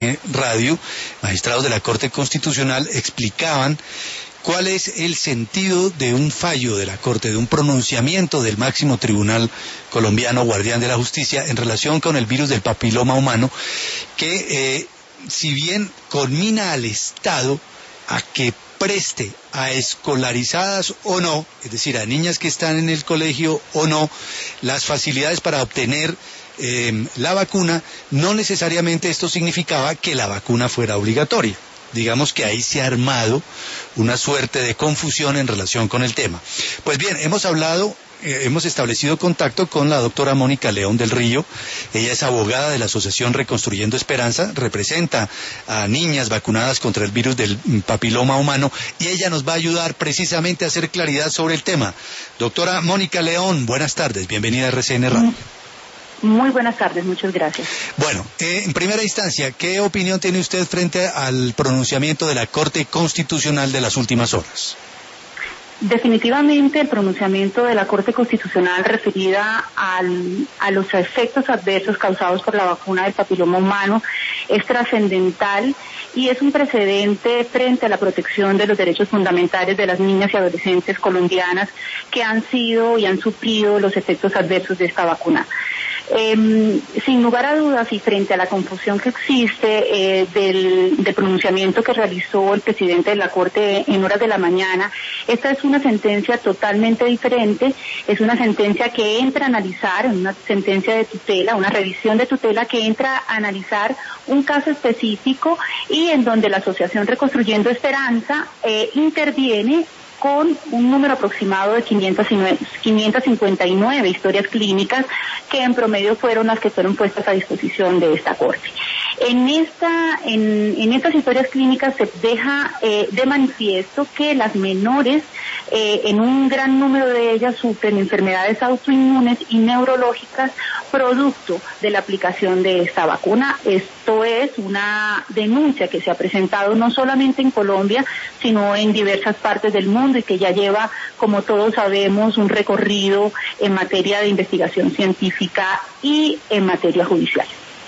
Radio, magistrados de la Corte Constitucional explicaban cuál es el sentido de un fallo de la Corte, de un pronunciamiento del máximo tribunal colombiano, guardián de la justicia, en relación con el virus del papiloma humano, que si bien conmina al Estado a que preste a escolarizadas o no, es decir, a niñas que están en el colegio o no, las facilidades para obtener la vacuna, no necesariamente esto significaba que la vacuna fuera obligatoria. Digamos que ahí se ha armado una suerte de confusión en relación con el tema. Pues bien, hemos establecido contacto con la doctora Mónica León del Río. Ella es abogada de la Asociación Reconstruyendo Esperanza, representa a niñas vacunadas contra el virus del papiloma humano y ella nos va a ayudar precisamente a hacer claridad sobre el tema. Doctora Mónica León, buenas tardes, bienvenida a RCN Radio. Muy buenas tardes, muchas gracias. Bueno, en primera instancia, ¿qué opinión tiene usted frente al pronunciamiento de la Corte Constitucional de las últimas horas? Definitivamente el pronunciamiento de la Corte Constitucional referida a los efectos adversos causados por la vacuna del papiloma humano es trascendental y es un precedente frente a la protección de los derechos fundamentales de las niñas y adolescentes colombianas que han sido y han sufrido los efectos adversos de esta vacuna. Sin lugar a dudas y frente a la confusión que existe del pronunciamiento que realizó el presidente de la Corte en horas de la mañana, esta es una sentencia totalmente diferente, es una sentencia que entra a analizar, una sentencia de tutela, una revisión de tutela que entra a analizar un caso específico y en donde la Asociación Reconstruyendo Esperanza interviene con un número aproximado de 559 historias clínicas que en promedio fueron las que fueron puestas a disposición de esta Corte. En estas historias clínicas se deja de manifiesto que las menores, en un gran número de ellas, sufren enfermedades autoinmunes y neurológicas producto de la aplicación de esta vacuna. Esto es una denuncia que se ha presentado no solamente en Colombia, sino en diversas partes del mundo y que ya lleva, como todos sabemos, un recorrido en materia de investigación científica y en materia judicial.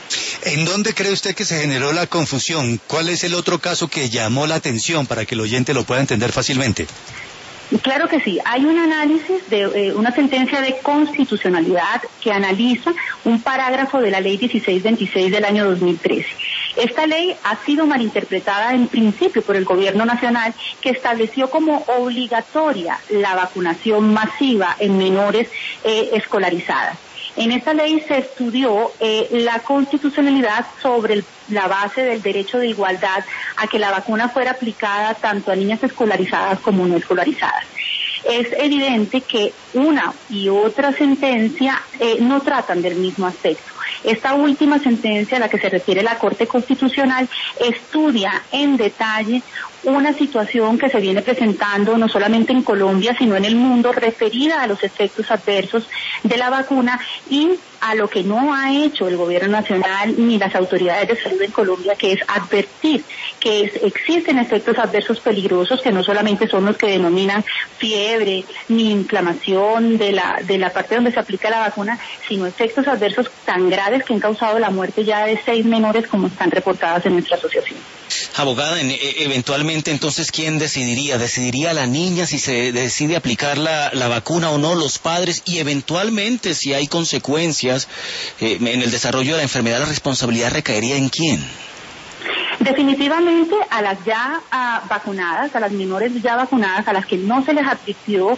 ¿En dónde cree usted que se generó la confusión? ¿Cuál es el otro caso que llamó la atención para que el oyente lo pueda entender fácilmente? Claro que sí, hay un análisis de una sentencia de constitucionalidad que analiza un parágrafo de la ley 1626 del año 2013. Esta ley ha sido malinterpretada en principio por el gobierno nacional, que estableció como obligatoria la vacunación masiva en menores escolarizadas. En esta ley se estudió la constitucionalidad sobre la base del derecho de igualdad a que la vacuna fuera aplicada tanto a niñas escolarizadas como no escolarizadas. Es evidente que una y otra sentencia no tratan del mismo aspecto. Esta última sentencia a la que se refiere la Corte Constitucional estudia en detalle una situación que se viene presentando no solamente en Colombia, sino en el mundo, referida a los efectos adversos de la vacuna y a lo que no ha hecho el gobierno nacional ni las autoridades de salud en Colombia, que es advertir que existen efectos adversos peligrosos, que no solamente son los que denominan fiebre ni inflamación de la parte donde se aplica la vacuna, sino efectos adversos tan graves que han causado la muerte ya de 6 menores, como están reportadas en nuestra asociación. Abogada, eventualmente entonces, ¿quién decidiría? ¿Decidiría la niña si se decide aplicar la vacuna o no, los padres? Y eventualmente, si hay consecuencias en el desarrollo de la enfermedad, ¿la responsabilidad recaería en quién? Definitivamente a las ya vacunadas, a las menores ya vacunadas, a las que no se les advirtió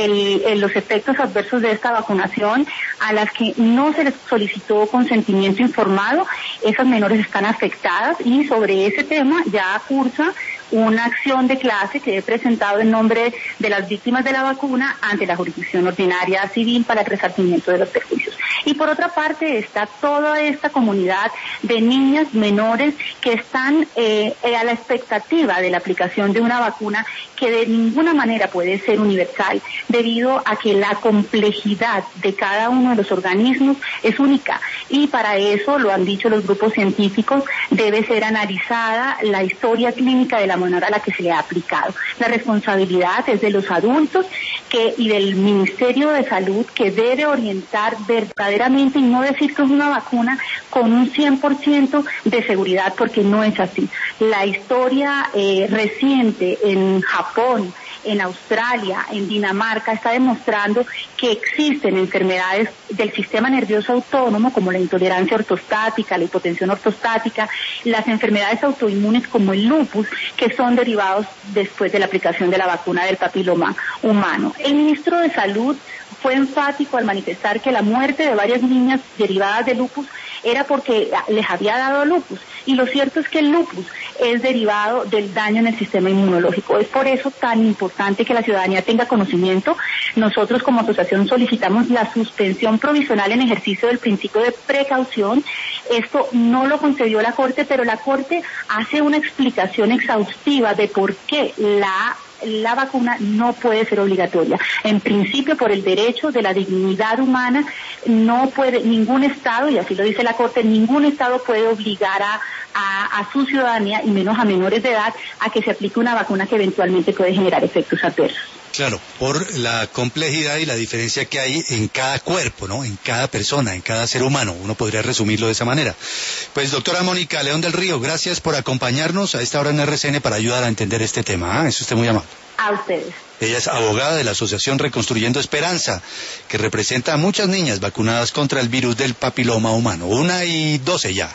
los efectos adversos de esta vacunación, a las que no se les solicitó consentimiento informado, esas menores están afectadas y sobre ese tema ya cursa una acción de clase que he presentado en nombre de las víctimas de la vacuna ante la jurisdicción ordinaria civil para el resarcimiento de los perjuicios. Y por otra parte está toda esta comunidad de niñas menores que están a la expectativa de la aplicación de una vacuna que de ninguna manera puede ser universal, debido a que la complejidad de cada uno de los organismos es única, y para eso, lo han dicho los grupos científicos, debe ser analizada la historia clínica de la menor a la que se le ha aplicado. La responsabilidad es de los adultos y del Ministerio de Salud, que debe orientar verdaderamente verdaderamente y no decir que es una vacuna con un 100% de seguridad, porque no es así. La historia reciente en Japón, en Australia, en Dinamarca, está demostrando que existen enfermedades del sistema nervioso autónomo, como la intolerancia ortostática, la hipotensión ortostática, las enfermedades autoinmunes como el lupus, que son derivados después de la aplicación de la vacuna del papiloma humano. El ministro de Salud fue enfático al manifestar que la muerte de varias niñas derivadas de lupus era porque les había dado lupus, y lo cierto es que el lupus es derivado del daño en el sistema inmunológico. Es por eso tan importante que la ciudadanía tenga conocimiento. Nosotros como asociación solicitamos la suspensión provisional en ejercicio del principio de precaución. Esto no lo concedió la Corte, pero la Corte hace una explicación exhaustiva de por qué la vacuna no puede ser obligatoria. En principio, por el derecho de la dignidad humana, no puede ningún Estado, y así lo dice la Corte, ningún Estado puede obligar a su ciudadanía, y menos a menores de edad, a que se aplique una vacuna que eventualmente puede generar efectos adversos. Claro, por la complejidad y la diferencia que hay en cada cuerpo, ¿no? En cada persona, en cada ser humano. Uno podría resumirlo de esa manera. Pues, doctora Mónica León del Río, gracias por acompañarnos a esta hora en RCN para ayudar a entender este tema. Es usted muy amable. A ustedes. Ella es abogada de la Asociación Reconstruyendo Esperanza, que representa a muchas niñas vacunadas contra el virus del papiloma humano. 1:12 ya.